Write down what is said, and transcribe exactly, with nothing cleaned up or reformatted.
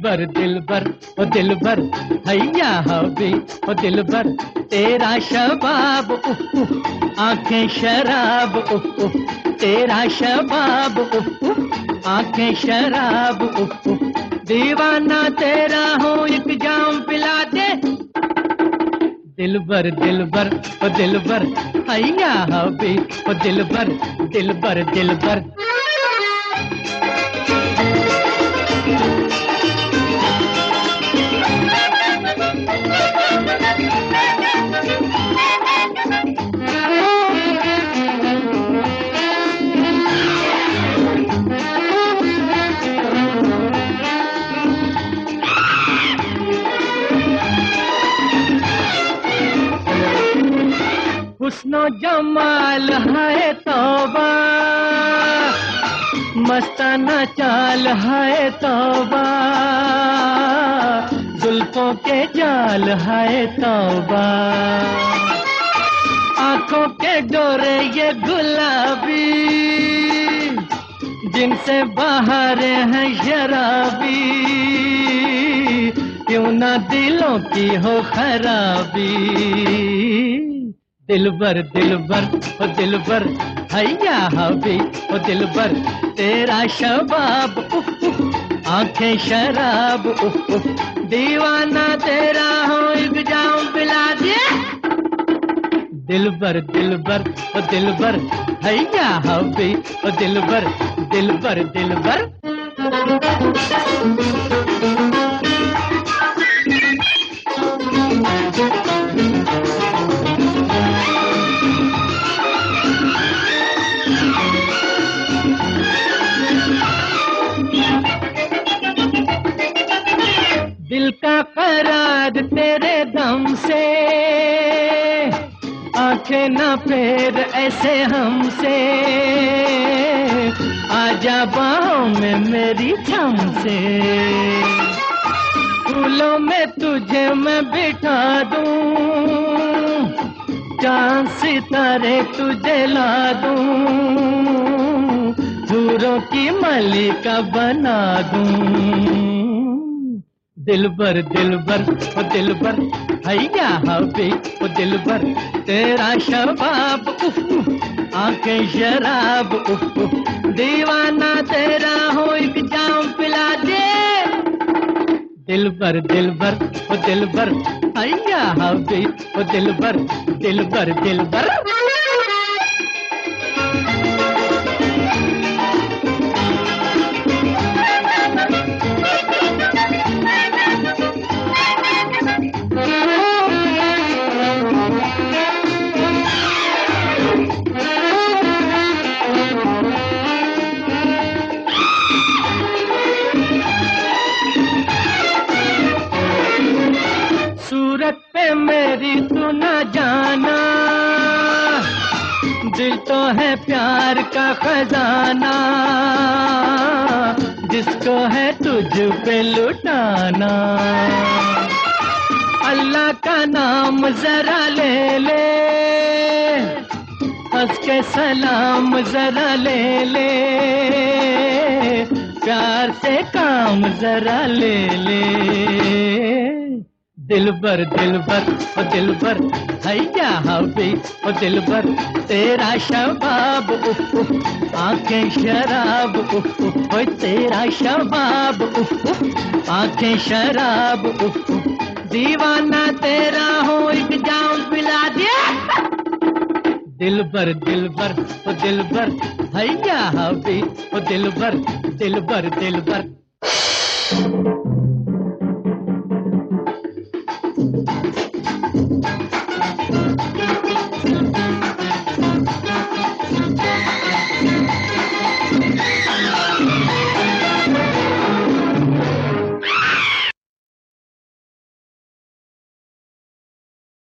भर दिल भर ओ दिल भर हैया हबी ओ दिल भर तेरा शबाब उफ उफ आंखें शराब उफ उफ तेरा शबाब उफ उफ आंखें शराब उफ उफ दीवाना तेरा हूँ एक जाम पिला दे दिल भर दिल भर ओ दिल भर हैया हबी ओ दिल भर दिल भर दिल भर हुस्नो जमाल है तौबा मस्ताना चाल है तौबा जुल्फों के जाल है तौबा आंखों के डोरे ये गुलाबी जिनसे बाहर है शराबी क्यों ना दिलों की हो खराबी दिल भर दिल भर ओ दिल भर हैया हबी ओ दिल भर तेरा शबाब उफ उफ आंखें शराब उफ उफ दीवाना तेरा हो एक जाम पिला दे दिल भर दिल भर ओ दिल भर हैया हबी ओ दिल भर दिल भर दिल भर दिल का करार तेरे दम से आंखें ना फेर ऐसे हमसे आजा बाहों में मेरी थम से फूलों में तुझे मैं बिठा दूं चांद सितारे तुझे ला दूं हूरों की मलिका बना दूं दिल भर दिल भर ओ दिल भर हैया हबी ओ दिल भर तेरा शबाब उफ उफ आंखें शराब उफ उफ दीवाना तेरा हो एक जाम पिला दे दिल भर दिल भर ओ दिल भर हैया हबी ओ दिल भर दिल भर दिल भर सूरत पे मेरी तू न जाना दिल तो है प्यार का खजाना जिसको है तुझ पे लुटाना अल्लाह का नाम जरा ले ले हंस के सलाम जरा ले ले प्यार से काम जरा ले ले दिल भर दिल भर ओ दिल भर हैया हबी ओ दिल भर तेरा शबाब उफ उफ आंखें शराब उफ उफ ओ तेरा शबाब उफ उफ आंखें शराब उफ उफ दीवाना तेरा हो एक जाम पिला दे दिल भर दिल भर ओ दिल भर हैया हबी ओ दिल भर दिल भर दिल भर